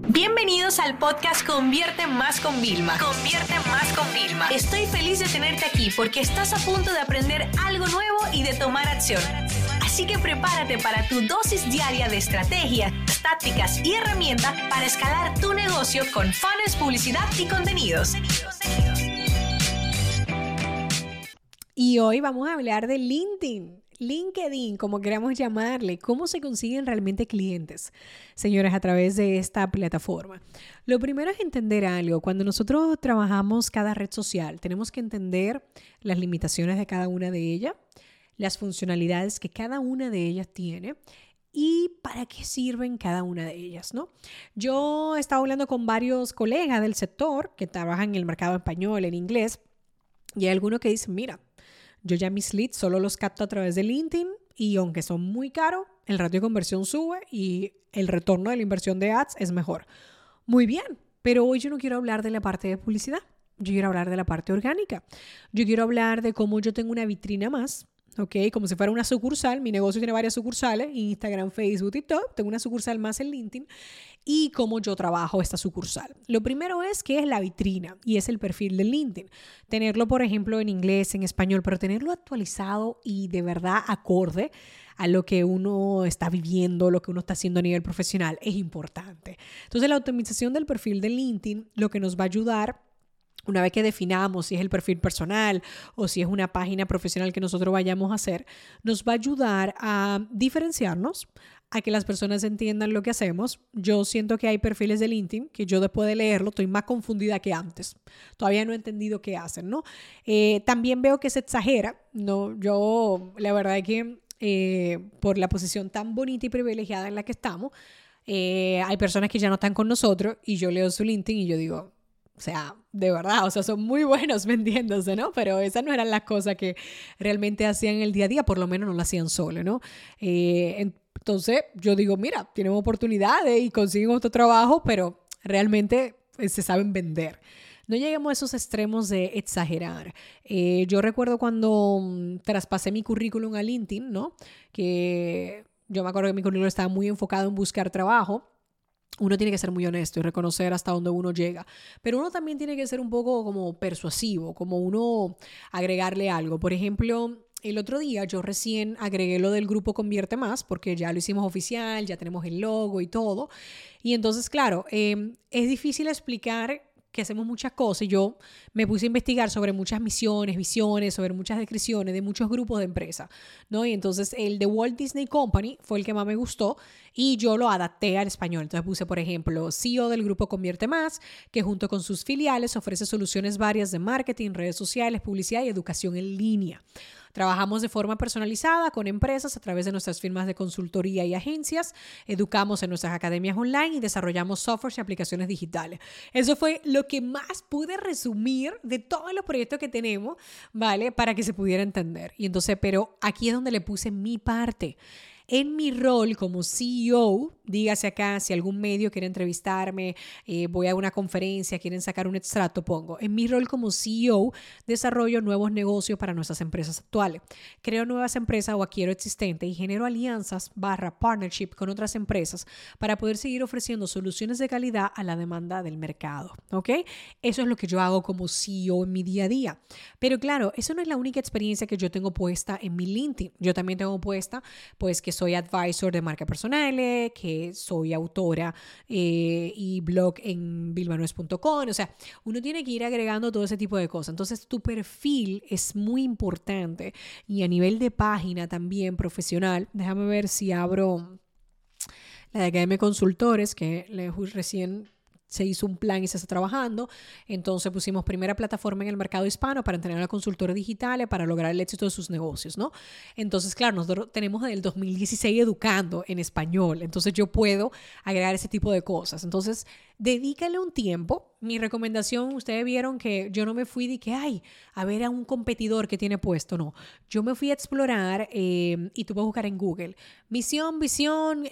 Bienvenidos al podcast Convierte Más con Vilma. Convierte Más con Vilma. Estoy feliz de tenerte aquí porque estás a punto de aprender algo nuevo y de tomar acción. Así que prepárate para tu dosis diaria de estrategias, tácticas y herramientas para escalar tu negocio con funnels, publicidad y contenidos. Y hoy vamos a hablar de LinkedIn, como queramos llamarle, cómo se consiguen realmente clientes, señores, a través de esta plataforma. Lo primero es entender algo. Cuando nosotros trabajamos cada red social, tenemos que entender las limitaciones de cada una de ellas, las funcionalidades que cada una de ellas tiene y para qué sirven cada una de ellas, ¿no? Yo he estado hablando con varios colegas del sector que trabajan en el mercado español, en inglés, y hay algunos que dicen, mira, yo ya mis leads solo los capto a través de LinkedIn y aunque son muy caros, el ratio de conversión sube y el retorno de la inversión de ads es mejor. Muy bien, pero hoy yo no quiero hablar de la parte de publicidad. Yo quiero hablar de la parte orgánica. Yo quiero hablar de cómo yo tengo una vitrina más, ¿ok? Como si fuera una sucursal. Mi negocio tiene varias sucursales, Instagram, Facebook, TikTok. Tengo una sucursal más en LinkedIn y cómo yo trabajo esta sucursal. Lo primero es que es la vitrina y es el perfil de LinkedIn. Tenerlo, por ejemplo, en inglés, en español, pero tenerlo actualizado y de verdad acorde a lo que uno está viviendo, lo que uno está haciendo a nivel profesional es importante. Entonces, la optimización del perfil de LinkedIn lo que nos va a ayudar, una vez que definamos si es el perfil personal o si es una página profesional que nosotros vayamos a hacer, nos va a ayudar a diferenciarnos, a que las personas entiendan lo que hacemos. Yo siento que hay perfiles de LinkedIn que yo después de leerlo estoy más confundida que antes. Todavía no he entendido qué hacen, ¿no? También veo que se exagera, ¿no? Yo, la verdad es que por la posición tan bonita y privilegiada en la que estamos, hay personas que ya no están con nosotros y yo leo su LinkedIn y yo digo, o sea, de verdad, o sea, son muy buenos vendiéndose, ¿no? Pero esas no eran las cosas que realmente hacían el día a día, por lo menos no lo hacían solo, ¿no? Entonces, yo digo, mira, tienen oportunidades y consiguen otro trabajo, pero realmente se saben vender. No lleguemos a esos extremos de exagerar. Yo recuerdo cuando traspasé mi currículum a LinkedIn, ¿no? Que yo me acuerdo que mi currículum estaba muy enfocado en buscar trabajo. Uno tiene que ser muy honesto y reconocer hasta dónde uno llega. Pero uno también tiene que ser un poco como persuasivo, como uno agregarle algo. Por ejemplo, el otro día yo recién agregué lo del grupo Convierte Más porque ya lo hicimos oficial, ya tenemos el logo y todo. Y entonces, claro, es difícil explicar que hacemos muchas cosas y yo me puse a investigar sobre muchas misiones, visiones, sobre muchas descripciones de muchos grupos de empresas, ¿no? Y entonces el de Walt Disney Company fue el que más me gustó y yo lo adapté al español. Entonces puse, por ejemplo, CEO del grupo Convierte Más, que junto con sus filiales ofrece soluciones varias de marketing, redes sociales, publicidad y educación en línea. Trabajamos de forma personalizada con empresas a través de nuestras firmas de consultoría y agencias, educamos en nuestras academias online y desarrollamos softwares y aplicaciones digitales. Eso fue lo que más pude resumir de todos los proyectos que tenemos, ¿vale? Para que se pudiera entender. Y entonces, pero aquí es donde le puse mi parte. En mi rol como CEO, dígase acá, si algún medio quiere entrevistarme, voy a una conferencia, quieren sacar un extracto, pongo. En mi rol como CEO, desarrollo nuevos negocios para nuestras empresas actuales. Creo nuevas empresas o adquiero existentes y genero alianzas /partnership con otras empresas para poder seguir ofreciendo soluciones de calidad a la demanda del mercado, ¿ok? Eso es lo que yo hago como CEO en mi día a día. Pero claro, eso no es la única experiencia que yo tengo puesta en mi LinkedIn. Yo también tengo puesta, pues, que soy advisor de marcas personales, que soy autora y blog en vilmanuez.com. O sea, uno tiene que ir agregando todo ese tipo de cosas. Entonces, tu perfil es muy importante y a nivel de página también profesional. Déjame ver si abro la de Academia Consultores, que recién se hizo un plan y se está trabajando. Entonces pusimos primera plataforma en el mercado hispano para entrenar a consultores digitales para lograr el éxito de sus negocios, ¿no? Entonces, claro, nosotros tenemos desde el 2016 educando en español. Entonces yo puedo agregar ese tipo de cosas. Entonces, dedícale un tiempo, mi recomendación, ustedes vieron que yo no me fui de que, ay, a ver a un competidor que tiene puesto, no. Yo me fui a explorar y tú puedes buscar en Google misión, visión,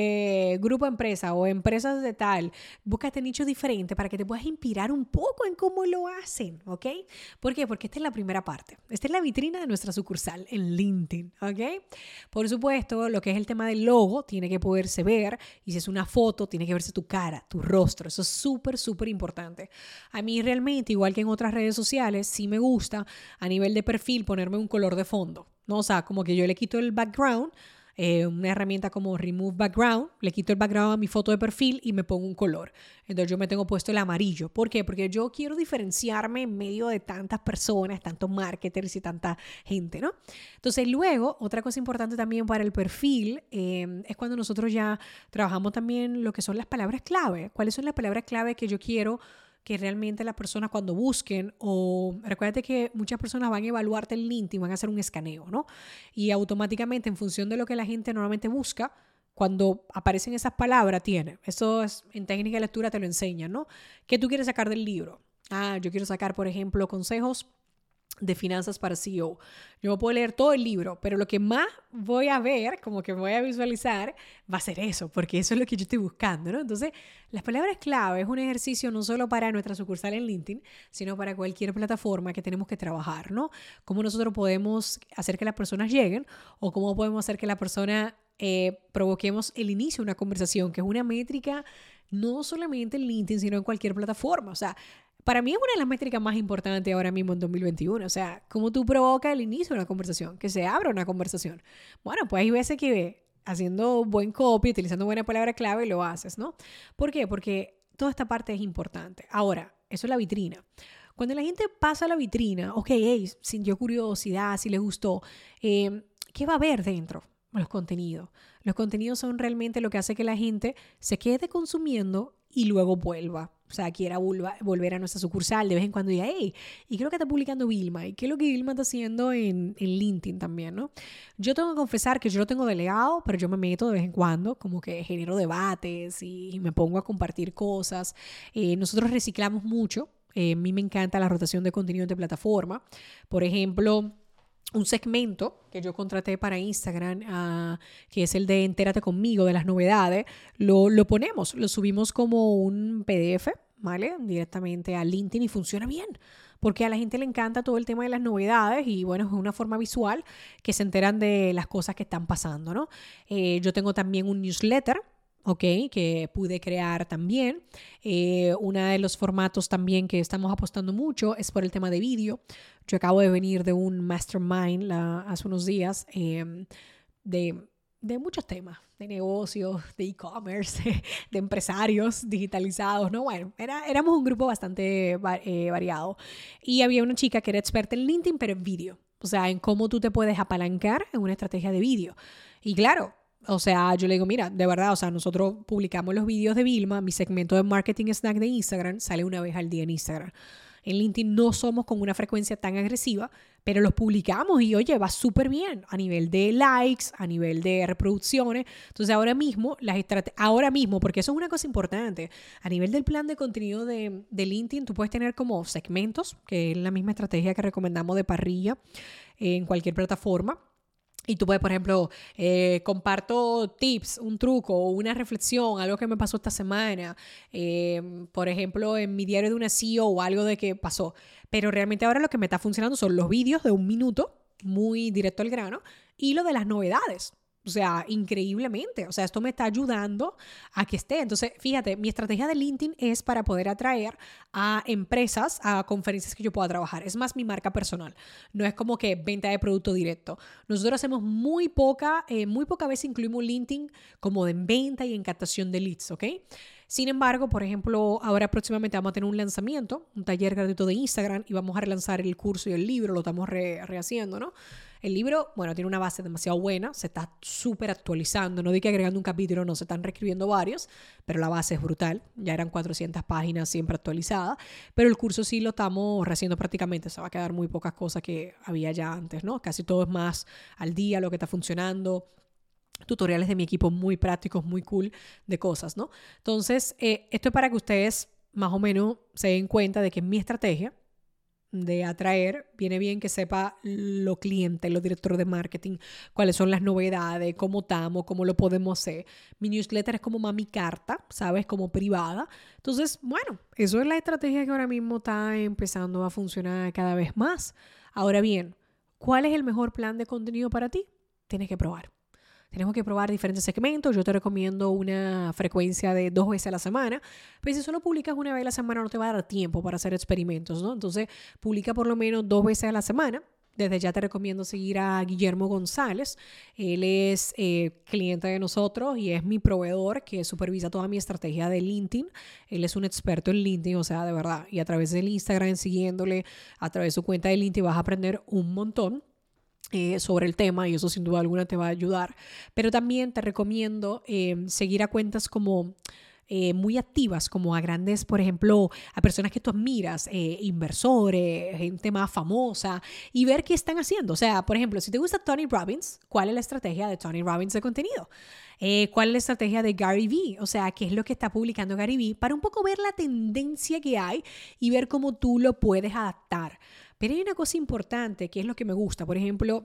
grupo empresa o empresas de tal. Busca este nicho diferente para que te puedas inspirar un poco en cómo lo hacen, ¿ok? ¿Por qué? Porque esta es la primera parte. Esta es la vitrina de nuestra sucursal en LinkedIn, ¿ok? Por supuesto, lo que es el tema del logo tiene que poderse ver, y si es una foto, tiene que verse tu cara, tu rostro. Eso es súper, súper importante. A mí realmente, igual que en otras redes sociales, sí me gusta a nivel de perfil ponerme un color de fondo, ¿no? O sea, como que yo le quito el background, una herramienta como Remove Background, le quito el background a mi foto de perfil y me pongo un color. Entonces yo me tengo puesto el amarillo. ¿Por qué? Porque yo quiero diferenciarme en medio de tantas personas, tantos marketers y tanta gente, ¿no? Entonces luego, otra cosa importante también para el perfil es cuando nosotros ya trabajamos también lo que son las palabras clave. ¿Cuáles son las palabras clave que yo quiero que realmente las personas cuando busquen? O recuérdate que muchas personas van a evaluarte en LinkedIn, van a hacer un escaneo, ¿no? Y automáticamente, en función de lo que la gente normalmente busca, cuando aparecen esas palabras, tiene. Eso es, en técnica de lectura te lo enseñan, ¿no? ¿Qué tú quieres sacar del libro? Yo quiero sacar, por ejemplo, consejos de finanzas para CEO. Yo me puedo leer todo el libro, pero lo que más voy a ver, como que voy a visualizar, va a ser eso, porque eso es lo que yo estoy buscando, ¿no? Entonces, las palabras clave es un ejercicio no solo para nuestra sucursal en LinkedIn, sino para cualquier plataforma que tenemos que trabajar, ¿no? Cómo nosotros podemos hacer que las personas lleguen, o cómo podemos hacer que la persona provoquemos el inicio de una conversación, que es una métrica no solamente en LinkedIn, sino en cualquier plataforma. O sea, para mí es una de las métricas más importantes ahora mismo en 2021. O sea, cómo tú provocas el inicio de una conversación, que se abra una conversación. Bueno, pues hay veces que haciendo buen copy, utilizando buena palabra clave, lo haces, ¿no? ¿Por qué? Porque toda esta parte es importante. Ahora, eso es la vitrina. Cuando la gente pasa a la vitrina, ok, hey, sintió curiosidad, si les gustó, ¿qué va a haber dentro? Los contenidos. Los contenidos son realmente lo que hace que la gente se quede consumiendo y luego vuelva. O sea, quiera volver a nuestra sucursal de vez en cuando y diga, hey, ¿y qué es lo que está publicando Vilma? ¿Y qué es lo que Vilma está haciendo en LinkedIn también, no? Yo tengo que confesar que yo lo tengo delegado, pero yo me meto de vez en cuando, como que genero debates y me pongo a compartir cosas. Nosotros reciclamos mucho. A mí me encanta la rotación de contenido de plataforma. Por ejemplo, un segmento que yo contraté para Instagram, que es el de Entérate conmigo de las novedades, lo ponemos, lo subimos como un PDF, ¿vale? Directamente a LinkedIn, y funciona bien, porque a la gente le encanta todo el tema de las novedades y bueno, es una forma visual que se enteran de las cosas que están pasando, ¿no? Yo tengo también un newsletter, ¿ok? Que pude crear también. Uno de los formatos también que estamos apostando mucho es por el tema de vídeo. Yo acabo de venir de un mastermind hace unos días de muchos temas, de negocios, de e-commerce, de empresarios digitalizados, ¿no? Bueno, éramos un grupo bastante variado. Y había una chica que era experta en LinkedIn, pero en vídeo. O sea, en cómo tú te puedes apalancar en una estrategia de vídeo. Y claro, o sea, yo le digo, mira, de verdad, o sea, nosotros publicamos los vídeos de Vilma, mi segmento de Marketing Snack de Instagram sale una vez al día en Instagram. En LinkedIn no somos con una frecuencia tan agresiva, pero los publicamos y, oye, va súper bien a nivel de likes, a nivel de reproducciones. Entonces, ahora mismo, porque eso es una cosa importante, a nivel del plan de contenido de LinkedIn, tú puedes tener como segmentos, que es la misma estrategia que recomendamos de parrilla en cualquier plataforma. Y tú puedes, por ejemplo, comparto tips, un truco, una reflexión, algo que me pasó esta semana. Por ejemplo, en mi diario de una CEO o algo de que pasó. Pero realmente ahora lo que me está funcionando son los vídeos de 1 minuto, muy directo al grano, y lo de las novedades. O sea, increíblemente. O sea, esto me está ayudando a que esté. Entonces, fíjate, mi estrategia de LinkedIn es para poder atraer a empresas a conferencias que yo pueda trabajar. Es más mi marca personal. No es como que venta de producto directo. Nosotros hacemos muy poca vez incluimos LinkedIn como en venta y en captación de leads, ¿ok? Sin embargo, por ejemplo, ahora próximamente vamos a tener un lanzamiento, un taller gratuito de Instagram, y vamos a relanzar el curso y el libro, lo estamos rehaciendo, ¿no? El libro, bueno, tiene una base demasiado buena, se está súper actualizando, no di que agregando un capítulo, no, se están reescribiendo varios, pero la base es brutal, ya eran 400 páginas siempre actualizadas, pero el curso sí lo estamos rehaciendo prácticamente, se va a quedar muy pocas cosas que había ya antes, ¿no? Casi todo es más al día, lo que está funcionando, tutoriales de mi equipo muy prácticos, muy cool de cosas, ¿no? Entonces, esto es para que ustedes más o menos se den cuenta de que mi estrategia de atraer, viene bien que sepa los clientes, los directores de marketing, cuáles son las novedades, cómo estamos, cómo lo podemos hacer. Mi newsletter es como mi carta, ¿sabes? Como privada. Entonces, bueno, eso es la estrategia que ahora mismo está empezando a funcionar cada vez más. Ahora bien, ¿cuál es el mejor plan de contenido para ti? Tienes que probar. Tenemos que probar diferentes segmentos. Yo te recomiendo una frecuencia de 2 veces a la semana. Pero si solo publicas una vez a la semana no te va a dar tiempo para hacer experimentos, ¿no? Entonces, publica por lo menos 2 veces a la semana. Desde ya te recomiendo seguir a Guillermo González. Él es cliente de nosotros y es mi proveedor que supervisa toda mi estrategia de LinkedIn. Él es un experto en LinkedIn, o sea, de verdad. Y a través del Instagram, siguiéndole, a través de su cuenta de LinkedIn vas a aprender un montón sobre el tema, y eso sin duda alguna te va a ayudar. Pero también te recomiendo seguir a cuentas como muy activas, como a grandes, por ejemplo, a personas que tú admiras, inversores, gente más famosa, y ver qué están haciendo. O sea, por ejemplo, si te gusta Tony Robbins, ¿cuál es la estrategia de Tony Robbins de contenido? ¿Cuál es la estrategia de Gary Vee? O sea, ¿qué es lo que está publicando Gary Vee? Para un poco ver la tendencia que hay y ver cómo tú lo puedes adaptar. Pero hay una cosa importante que es lo que me gusta. Por ejemplo,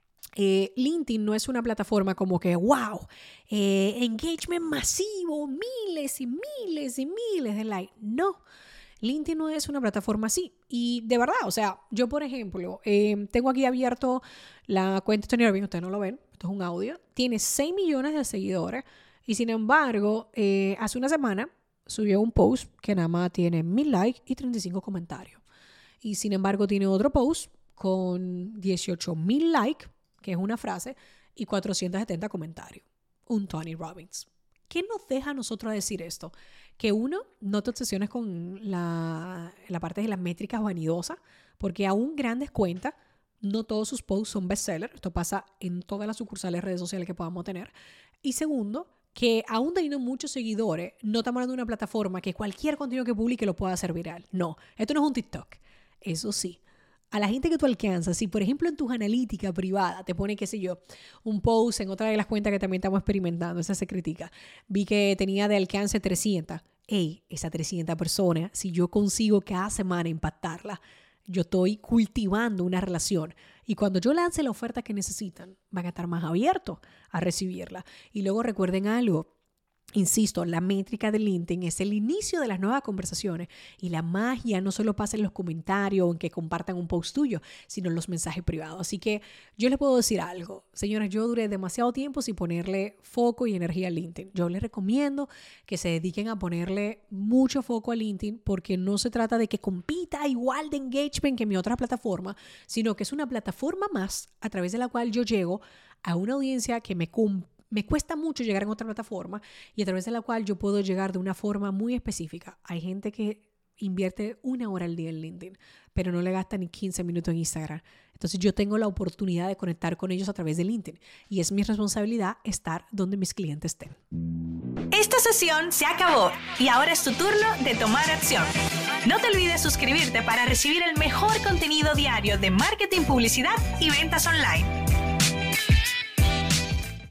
LinkedIn no es una plataforma como que, wow, engagement masivo, miles y miles y miles de likes. No, LinkedIn no es una plataforma así. Y de verdad, o sea, yo por ejemplo, tengo aquí abierto la cuenta de Tony Robbins, ustedes no lo ven, esto es un audio, tiene 6 millones de seguidores y sin embargo, hace una semana subió un post que nada más tiene 1000 likes y 35 comentarios. Y sin embargo tiene otro post con 18,000 likes, que es una frase, y 470 comentarios. Un Tony Robbins. ¿Qué nos deja a nosotros decir esto? Que uno, no te obsesiones con la parte de las métricas vanidosas, porque aún grandes cuentas, no todos sus posts son bestsellers. Esto pasa en todas las sucursales redes sociales que podamos tener. Y segundo, que aún teniendo muchos seguidores, no estamos hablando de una plataforma que cualquier contenido que publique lo pueda hacer viral. No, esto no es un TikTok. Eso sí, a la gente que tú alcanzas, si por ejemplo en tus analíticas privadas te pone, qué sé yo, un post en otra de las cuentas que también estamos experimentando, esa se critica, vi que tenía de alcance 300. Ey, esa 300 personas, si yo consigo cada semana impactarla, yo estoy cultivando una relación. Y cuando yo lance la oferta que necesitan, van a estar más abiertos a recibirla. Y luego recuerden algo. Insisto, la métrica de LinkedIn es el inicio de las nuevas conversaciones y la magia no solo pasa en los comentarios o en que compartan un post tuyo, sino en los mensajes privados. Así que yo les puedo decir algo. Señoras, yo duré demasiado tiempo sin ponerle foco y energía a LinkedIn. Yo les recomiendo que se dediquen a ponerle mucho foco a LinkedIn porque no se trata de que compita igual de engagement que mi otra plataforma, sino que es una plataforma más a través de la cual yo llego a una audiencia que me cuesta mucho llegar en otra plataforma y a través de la cual yo puedo llegar de una forma muy específica. Hay gente que invierte 1 hora al día en LinkedIn, pero no le gasta ni 15 minutos en Instagram. Entonces yo tengo la oportunidad de conectar con ellos a través de LinkedIn y es mi responsabilidad estar donde mis clientes estén. Esta sesión se acabó y ahora es tu turno de tomar acción. No te olvides suscribirte para recibir el mejor contenido diario de marketing, publicidad y ventas online.